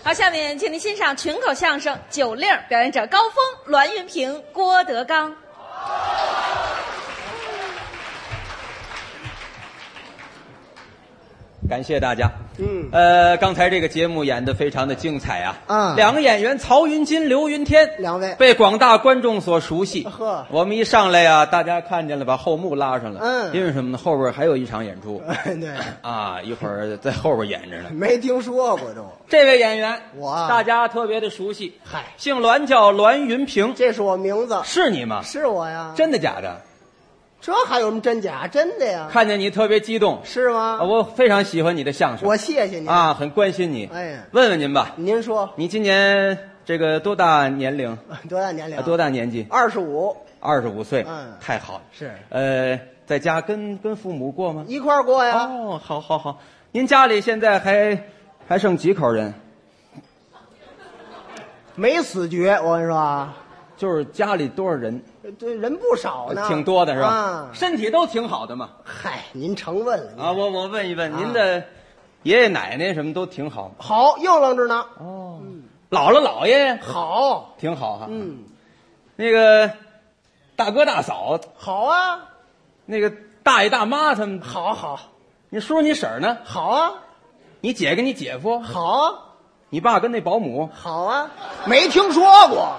好，下面请您欣赏群口相声《酒令》，表演者高峰、栾云平、郭德纲。 感谢大家。刚才这个节目演得非常的精彩啊。两个演员曹云金、刘云天， 两位被广大观众所熟悉。 呵， 我们一上来呀，大家看见了，把后幕拉上了。因为什么呢？后边还有一场演出。 对啊，一会儿在后边演着呢。 没听说过都。 这位演员， 我大家特别的熟悉。 嗨， 姓栾，叫栾云平。 这是我名字。 是你吗？ 是我呀。 真的假的？ 这还有什么真假？真的呀。 看见你特别激动。 是吗？ 我非常喜欢你的相声。 我谢谢您啊，很关心你。 哎， 问问您吧。 您说， 你今年这个多大年龄？ 多大年龄？ 多大年纪 ？25。 25岁。太好了。 是。 在家跟父母过吗？ 一块儿过呀。 哦，好。您家里现在还剩几口人？ 没死绝，我跟你说啊。 就是家里多少人？ 这人不少呢， 挺多的是吧？ 啊， 身体都挺好的嘛。 嗨，您成问了啊！我问一问，您的爷爷奶奶什么都挺好？ 好，硬朗着呢。 哦，姥姥姥爷好， 挺好哈。那个大哥大嫂好啊， 那个大爷大妈他们好。 你叔叔你婶儿呢？ 好啊， 你姐跟你姐夫好啊， 你爸跟那保姆好啊，没听说过。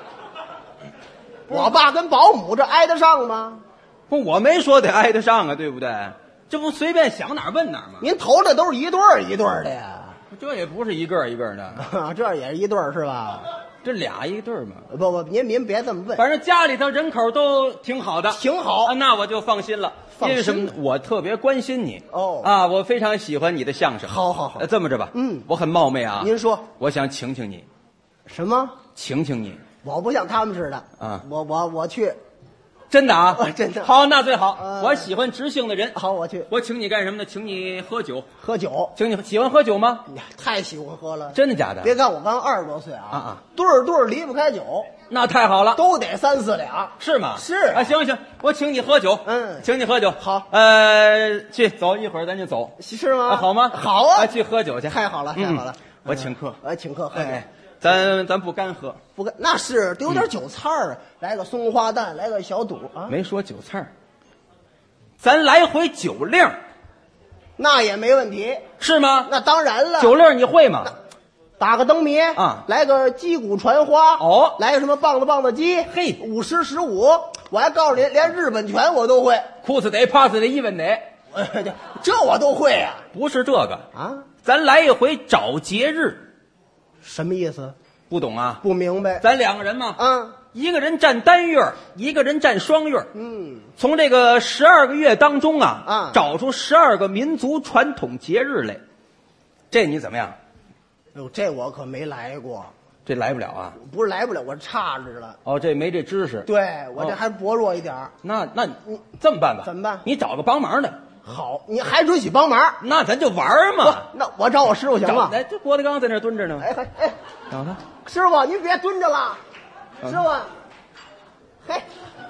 我爸跟保姆这挨得上吗？ 不，我没说得挨得上啊，对不对？这不随便想哪儿问哪儿吗？ 您投的都是一对儿一对儿的呀？ 这也不是一个一个的， 这也是一对儿是吧？ 这俩一对儿嘛。 不，您别这么问。 反正家里头人口都挺好的， 挺好。 那我就放心了。因为什么？我特别关心你。我非常喜欢你的相声。 好。 这么着吧，我很冒昧啊。 您说， 我想请你。 什么？ 请你。 我不像他们似的啊！ 我去， 真的啊， 真的。 好，那最好。我喜欢直性的人。 好，我去。 我请你干什么呢？请你喝酒。 喝酒？ 请你喜欢喝酒吗？ 太喜欢喝了。 真的假的？ 别看我刚20多岁啊，对儿离不开酒。 那太好了， 都得3、4两， 是吗？ 是啊，行，我请你喝酒。请你喝酒。 好， 去走一会儿咱就走， 是吗？ 好吗？ 好啊， 去喝酒去。 太好了。 我请客。 请客喝酒。 咱不干喝， 不干那是得有点酒菜儿，来个松花蛋，来个小肚啊。 没说酒菜儿，咱来回酒令， 那也没问题， 是吗？ 那当然了。 酒令你会吗？ 打个灯谜啊， 来个击鼓传花哦， 来个什么棒子鸡， 嘿 ，50、15，我还告诉您，连日本拳我都会， 裤子得帕子得一文得， 这我都会啊。 不是这个啊， 咱来一回找节日。 什么意思？ 不懂啊？ 不明白。 咱两个人嘛，一个人占单月，一个人占双月。从这个12个月当中找出12个民族传统节日来。这你怎么样？ 哟，这我可没来过。 这来不了啊？ 不是来不了，我差着了。 哦，这没这知识。 对，我这还薄弱一点。 那你这么办吧？ 怎么办？ 你找个帮忙的。 好，你还准许帮忙？ 那咱就玩嘛。 那我找我师傅行吗？ 来，这郭德纲在那蹲着呢。 哎， 找他。 师傅，您别蹲着了。师傅，嘿，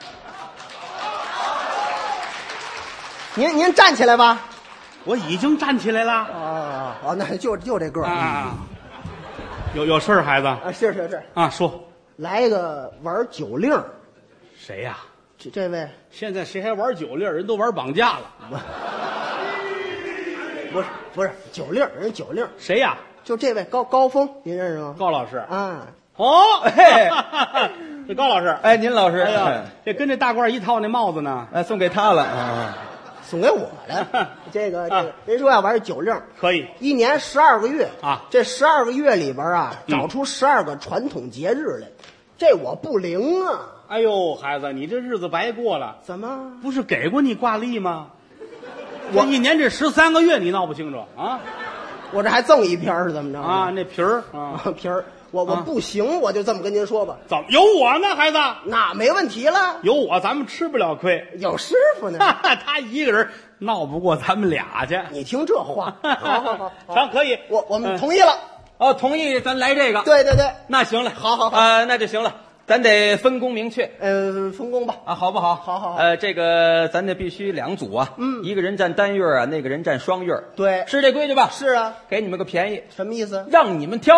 您站起来吧。 我已经站起来了。 哦，那就这个啊。有事儿，孩子？ 是啊，说来个玩酒令。 谁呀？ 这位。 现在谁还玩酒令？人都玩绑架了。 不是酒令，人酒令。 谁呀？ 就这位高峰，您认识吗？ 高老师啊。 哦， 这高老师。 哎，您老师。 哎呀，这跟这大褂一套那帽子呢？ 送给他了啊。 送给我了。这个，人说要玩酒令， 可以。 一年12个月啊， 这12个月里边找出12个传统节日来，这我不灵啊。 哎呦，孩子，你这日子白过了。 怎么？ 不是给过你挂历吗？我一年这13个月，你闹不清楚啊？ 我这还赠一篇是怎么着啊？那皮儿啊， 皮儿。我不行，我就这么跟您说吧。 怎么有我呢，孩子？ 那没问题了。 有我，咱们吃不了亏。 有师傅呢， 他一个人闹不过咱们俩去。 你听这话，好， 行，可以， 我们同意了。 哦，同意，咱来这个。 对， 那行了， 好， 那就行了。咱得分工明确， 分工吧， 好不好？ 好。 这个咱得必须2组啊，一个人占单月啊，那个人占双月， 对， 是这规矩吧？ 是啊， 给你们个便宜， 什么意思？ 让你们挑，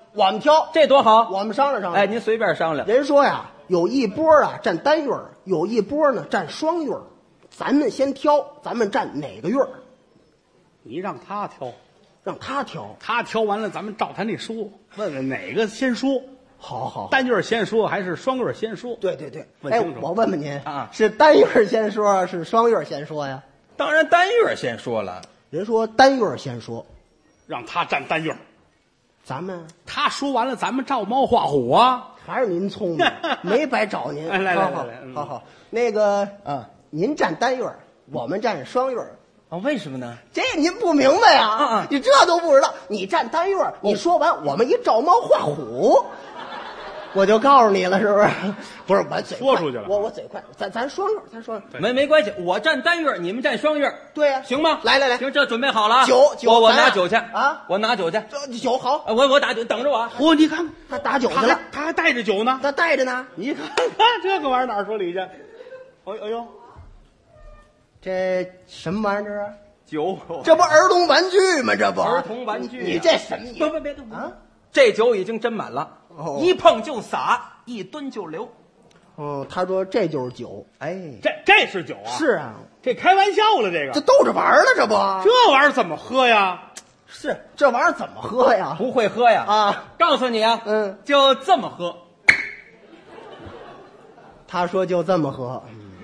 我们挑， 这多好。 我们商量商量。 哎，您随便商量。 人说呀，有一波啊占单月，有一波呢占双月，咱们先挑，咱们占哪个月？ 你让他挑， 让他挑， 他挑完了，咱们照他那说，问问哪个先说。 好， 单月先说还是双月先说？ 对，哎问清楚， 我问问您啊， 是单月先说，是双月先说呀？ 当然单月先说了。 人说单月先说， 让他占单月， 咱们他说完了，咱们照猫画虎啊。 还是您聪明，没白找您。 来， 好，那个您占单月，我们占双月。 啊，为什么呢？ 这您不明白啊？你这都不知道？你占单月，你说完，我们一照猫画虎，我就告诉你了，是不是？不是，我嘴快说出去了。 我嘴快，咱双月，咱双月。 没关系，我占单月，你们占双月。 对呀， 行吗？ 来， 行，这准备好了啊。 酒， 我拿酒去啊！ 我拿酒去。 这酒好， 我打酒，等着我啊。 你看他打酒去了， 他还带着酒呢。 他带着呢。 你看这个玩意儿哪儿说理去？哎呦， 这什么玩意儿？ 酒， 这不儿童玩具吗？这不儿童玩具。 你这什么？ 别动啊！ 这酒已经斟满了，一碰就洒，一吨就流。 哦，他说这就是酒。哎， 这是酒啊？ 是啊， 这开玩笑了，这个这逗着玩了，这不？ 这玩意儿怎么喝呀？ 是这玩意儿怎么喝呀？ 不会喝呀？ 啊， 告诉你啊，就这么喝。 他说就这么喝。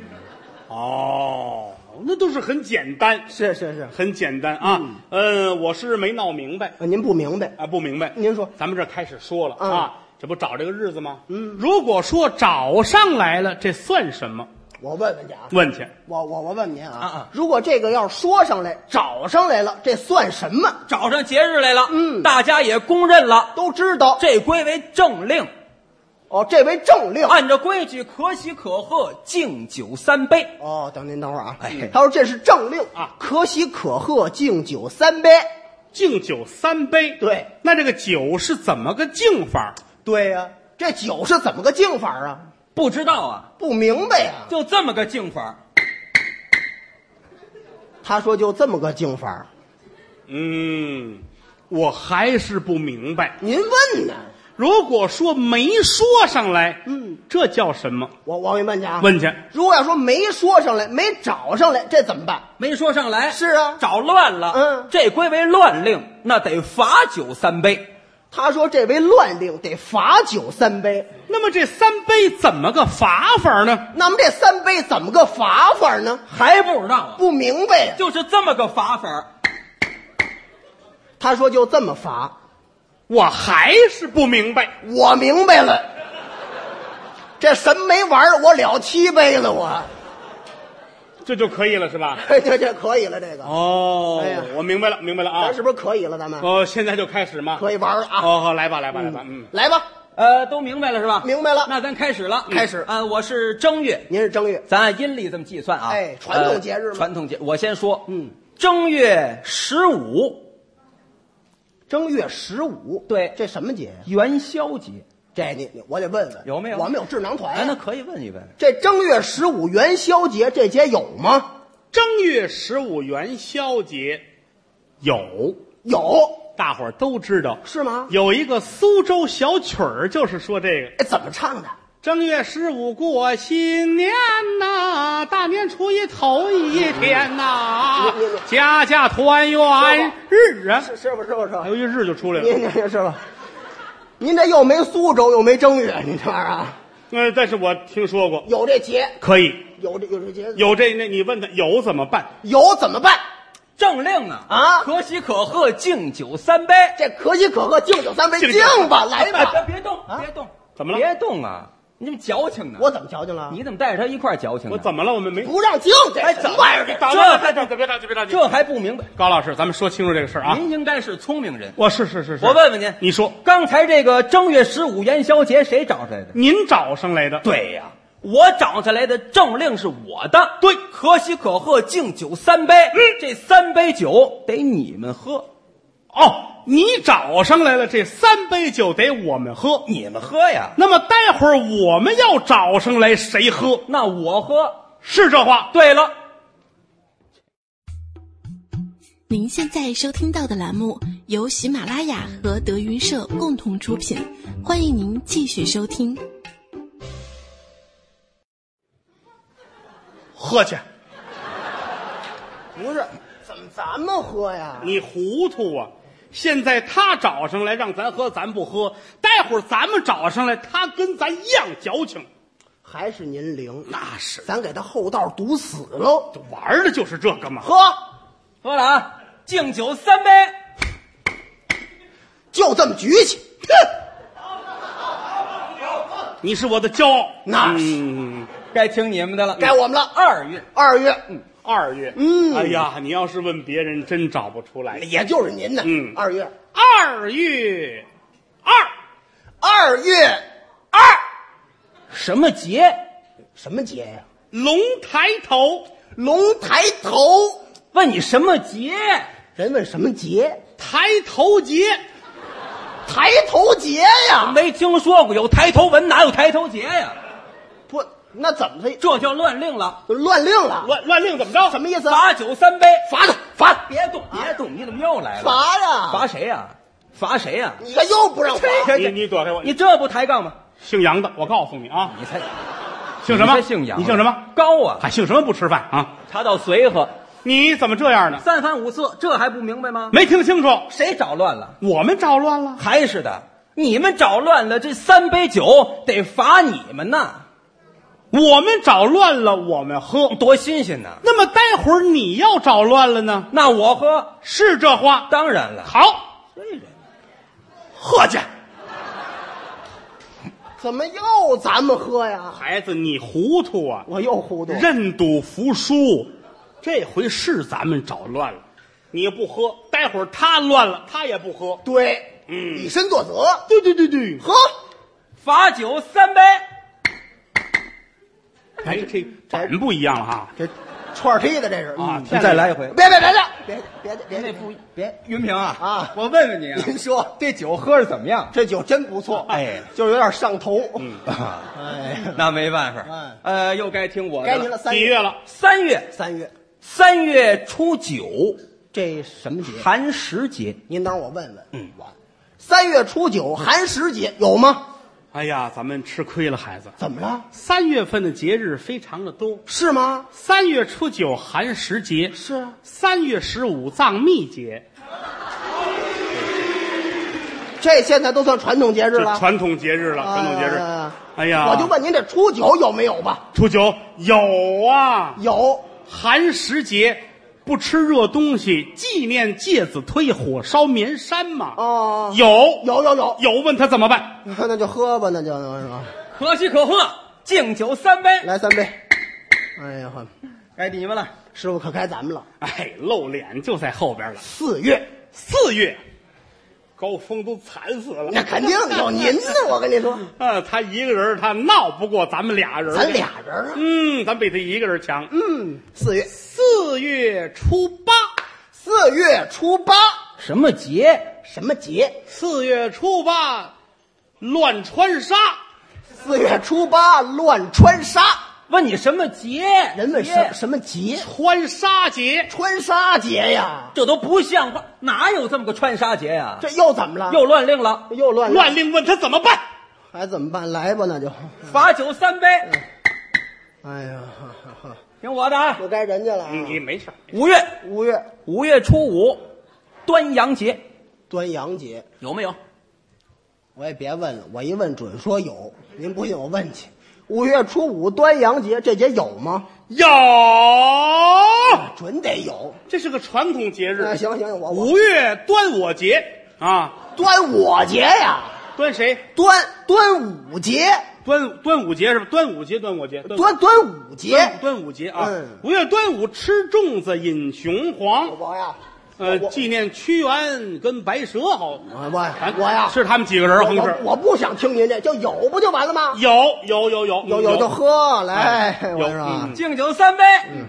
哦，那都是很简单， 是很简单啊。我是没闹明白。 您不明白啊？不明白。 您说， 咱们这开始说了啊，这不找这个日子吗？如果说找上来了，这算什么？ 我问问去啊， 问去。 我问您啊，如果这个要说上来，找上来了，这算什么？ 找上节日来了，大家也公认了， 都知道， 这归为政令。 哦，这为政令， 按照规矩，可喜可贺，敬酒3杯。 哦，等会儿啊，他说这是政令啊， 可喜可贺，敬酒3杯， 敬酒3杯。 对， 那这个酒是怎么个敬法？ 对呀，这酒是怎么个敬法啊？ 不知道啊， 不明白啊， 就这么个敬法。 他说就这么个敬法。 我还是不明白。 您问呢？ 如果说没说上来，这叫什么？ 我给你问去啊， 问去。 如果要说没说上来，没找上来，这怎么办？ 没说上来， 是啊， 找乱了，这归为乱令，那得罚酒3杯。 他说这为乱令，得罚酒3杯。 那么这3杯怎么个罚法呢？ 那么这3杯怎么个罚法呢？ 还不知道啊？ 不明白呀， 就是这么个罚法。 他说就这么罚。 我还是不明白。 我明白了，这什么没玩儿，我了7杯了，我这就可以了是吧？ 这可以了，这个哦， 哎呀， 我明白了啊！ 咱是不是可以了？咱们现在就开始吗？ 可以玩了啊！ 好，来吧， 来吧， 都明白了是吧？ 明白了， 那咱开始了。 开始我是正月， 您是正月， 咱按阴历这么计算啊。 哎，传统节日嘛， 传统节，我先说，正月15。 正月15， 对， 这什么节？ 元宵节。 这我得问问有没有？ 我们有智囊团。 那可以问一问。 这正月15元宵节这节有吗？ 正月15元宵节有，大伙儿都知道是吗？ 有一个苏州小曲儿，就是说这个。 哎，怎么唱的？ 正月15过新年呐，大年初一头一天呐，家家团圆日啊， 是不是？ 还有一日就出来了。 您是吧？您这又没苏州又没正月，你这玩意儿啊？ 但是我听说过有这节， 可以有这节， 有这那你问他有怎么办？ 有怎么办？ 政令啊，可喜可贺，敬酒3杯。 这可喜可贺，敬酒3杯，敬吧，来吧， 别动，别动， 怎么了？ 别动啊！你怎么矫情呢？ 我怎么矫情了？ 你怎么带着他一块儿矫情？ 我怎么了？我们没不让敬，这什么玩意儿？ 别着急， 这还不明白？ 高老师，咱们说清楚这个事儿啊！ 您应该是聪明人。 我是。 我问问您， 你说刚才这个正月15元宵节谁找上来的？ 您找上来的。 对呀，我找上来的政令是我的。 对， 可喜可贺，敬酒3杯。这3杯酒得你们喝。 你找上来了，这3杯酒得我们喝， 你们喝呀。 那么待会儿我们要找上来谁喝？ 那我喝， 是这话。 对了， 您现在收听到的栏目由喜马拉雅和德云社共同出品，欢迎您继续收听。 喝去。 不是，怎么咱们喝呀？ 你糊涂啊！现在他找上来让咱喝，咱不喝；待会儿咱们找上来，他跟咱一样矫情。 还是您灵， 那是， 咱给他后道堵死喽。 玩的就是这个嘛。 喝了啊！敬酒3杯， 就这么举起。 你是我的骄傲， 那是， 该听你们的了， 该我们了。 2月 ，2月 ，2月，哎呀，你要是问别人，真找不出来， 也就是您的，2月 ，2月 2月2， 什么节？ 什么节呀？ 龙抬头， 龙抬头。 问你什么节？ 人问什么节？ 抬头节， 抬头节呀？ 没听说过，有抬头纹哪有抬头节呀？ 不，那怎么这叫乱令了？ 乱令了？ 乱令怎么着？ 什么意思？ 罚酒3杯， 罚他，罚他！ 别动，别动！你怎么又来了？ 罚呀！ 罚谁呀？罚谁呀？ 你看又不让罚， 你躲开我！ 你这不抬杠吗？ 姓杨的，我告诉你啊， 你才姓什么？ 姓杨， 你姓什么？ 高啊！ 还姓什么不吃饭啊？ 茶到随和， 你怎么这样呢？ 三番五次，这还不明白吗？ 没听清楚， 谁捣乱了？ 我们捣乱了， 还是的，你们捣乱了，这3杯酒得罚你们呐。 我们捣乱了，我们喝， 多新鲜呐！ 那么待会儿你要捣乱了呢？ 那我喝， 是这话？ 当然了。 好，喝去。 怎么又咱们喝呀？ 孩子，你糊涂啊！ 我又糊涂。 认赌服输，这回是咱们捣乱了。你不喝，待会儿他乱了，他也不喝。 对，以身作则。 对， 喝， 罚酒3杯。 哎，这板不一样了哈， 这串踢的这是啊！ 你再来一回。 别， 云平啊我问问你啊， 您说这酒喝着怎么样？ 这酒真不错， 哎， 就是有点上头。 哎，那没办法。又该听我的了。 该您了， 几月了 ？3月，3月初9， 这什么节？ 寒食节。 您等会儿我问问。3月初9寒食节有吗？ 哎呀，咱们吃亏了，孩子。 怎么了 ？3月份的节日非常的多， 是吗 ？3月初9寒食节， 是啊。 3月15藏秘节， 这现在都算传统节日了。 传统节日了，传统节日。哎呀， 我就问您这初9有没有吧？ 初9有啊， 有。 寒食节不吃热东西，纪念介子推火烧绵山嘛。 哦， 有， 问他怎么办？ 那就喝吧，那就是吧。 可喜可贺，敬酒3杯， 来3杯。哎呀， 该你们了， 师傅可该咱们了。 哎，露脸就在后边了。 4月， 高峰都惨死了。 那肯定有您呢，我跟你说。 他一个人，他闹不过咱们俩人。 咱俩人啊。 咱比他一个人强。 4月初8， 什么节 ？4月初8，乱穿纱。 4月初8乱穿纱。 问你什么节？ 人问什么节？ 穿纱节。 穿纱节呀， 这都不像话，哪有这么个穿纱节呀？ 这又怎么了？ 又乱令了， 乱令，问他怎么办？ 还怎么办？来吧，那就罚酒3杯。 哎呀， 听我的啊， 又该人家了。 你没事。 5月初5，端阳节。 端阳节有没有？ 我也别问了，我一问准说有。您不信我问去。5月初5端阳节，这节有吗？ 有， 准得有。 这是个传统节日。 行，我 5月端我节啊， 端我节呀？ 端谁？ 端午节。 端午节是吧？端午节，端我节。 端午节。 端午节啊！5月端午吃粽子，饮雄黄。 我呀。 纪念屈原跟白蛇好。 我呀， 是他们几个人横事。 我不想听您这，就有不就完了吗？ 有就喝来，我说敬酒3杯。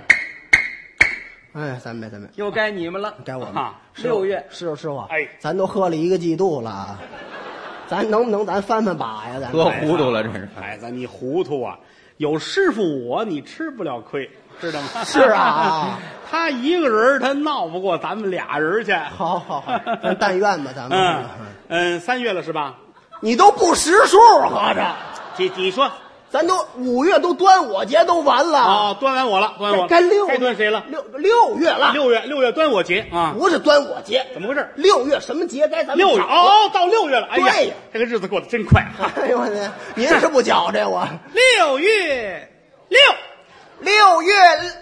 哎，3杯， 又该你们了， 该我们。 6月， 师傅， 哎， 咱都喝了1个季度了，咱能不能咱翻把呀？咱喝糊涂了，这是。 孩子，你糊涂啊！有师傅你吃不了亏。 知道吗？ 是啊， 他一个人他闹不过咱们俩人去。 好，咱但愿吧，咱们。 3月了是吧？ 你都不识数，合着。 你说， 咱都5月都端午节都完了。 哦，端完我了，端我该6 该端谁了 ？6月了。 6月端午节啊， 不是端午节， 怎么回事 ？6月什么节？该咱们 6月哦，到6月了。哎呀， 对呀， 这个日子过得真快啊！ 哎呦我天，您是不觉着我 6月 6月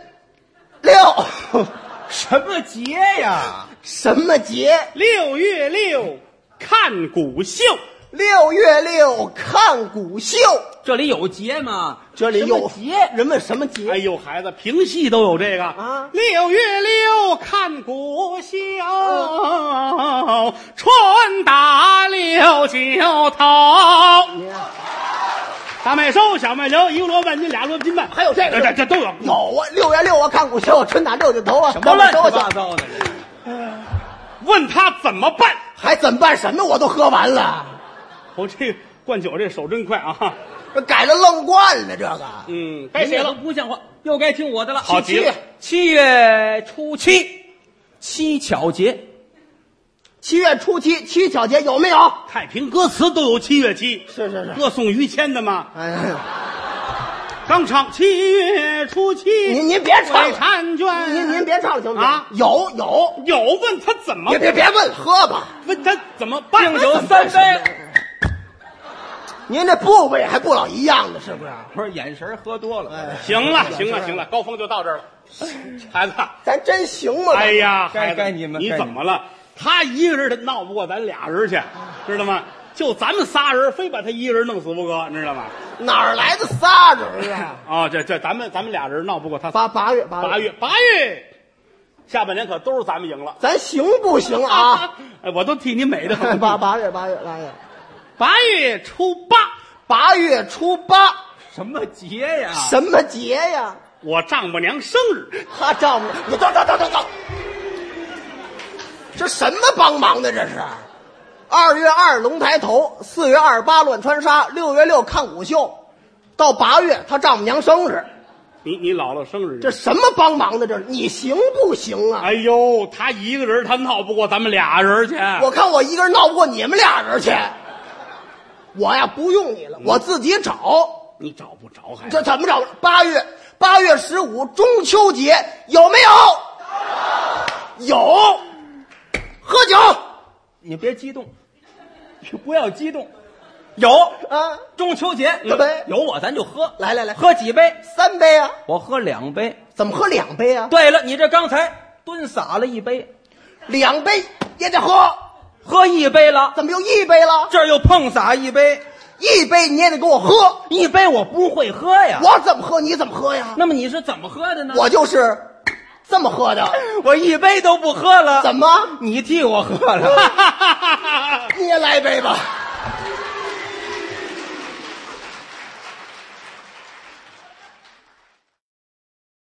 6 什么节呀？ 什么节 6月6看古秀。 ？6月6看古秀， 这里有节吗？ 这里有节， 人问什么节？ 哎呦，孩子，评戏都有这个啊 6月6看古秀，春打6九头。大麦收，小麦留，一个萝卜半斤，俩萝卜斤半， 还有这个， 这都有。 有啊！6月6看古秀，春打6九头啊！ 什么乱七八糟的？ 问他怎么办？ 还怎么办？什么我都喝完了。 我这灌酒这手真快啊！ 这改了愣灌了，这个。 该谁了？ 不像话，又该听我的了。 好极了 7月初7，七巧节。 7月初7，七巧节有没有？ 太平歌词都有7月7， 是， 歌颂于谦的嘛。 哎呀， 刚唱7月初7， 您别唱了， 婵娟， 您别唱了，行不行？ 啊， 有， 问他怎么？ 别问，喝吧。 问他怎么办？ 敬酒3杯。 您这部位还不老一样的，是不是？ 不是眼神喝多了。 哎， 行了，高峰就到这儿了。孩子， 咱真行吗？ 哎呀，孩子， 该你们， 你怎么了？他一个人他闹不过咱俩人去，知道吗？就咱们仨人，非把他一个人弄死不可，你知道吗？ 哪儿来的仨人啊？ 啊，这咱们俩人闹不过他。 八月， 下半年可都是咱们赢了， 咱行不行啊？ 哎，我都替你美的很。 八月 8月初 8月初8， 什么节呀？ 什么节呀？ 我丈母娘生日。 他丈母，你等，这什么帮忙的？这是2月2龙抬头，4月28乱穿纱，6月6看古秀，到8月他丈母娘生日。 你姥姥生日， 这什么帮忙的？这是你行不行啊？ 哎呦，他一个人他闹不过咱们俩人去。 我看我一个人闹不过你们俩人去。我呀不用你了，我自己找。 你找不着还？ 这怎么找？8月15中秋节有没有？有。喝酒。 你别激动，不要激动。有啊， 中秋节有我咱就喝。 来， 喝几杯 ？3杯啊。 我喝2杯。 怎么喝2杯啊？ 对了，你这刚才蹲洒了1杯 ，2杯也得喝。 喝1杯了， 怎么又1杯了？ 这儿又碰洒1杯 ，1杯你也得给我喝。 1杯我不会喝呀。 我怎么喝你怎么喝呀？ 那么你是怎么喝的呢？ 我就是这么喝的。 我1杯都不喝了。 怎么？ 你替我喝了。 你也来一杯吧。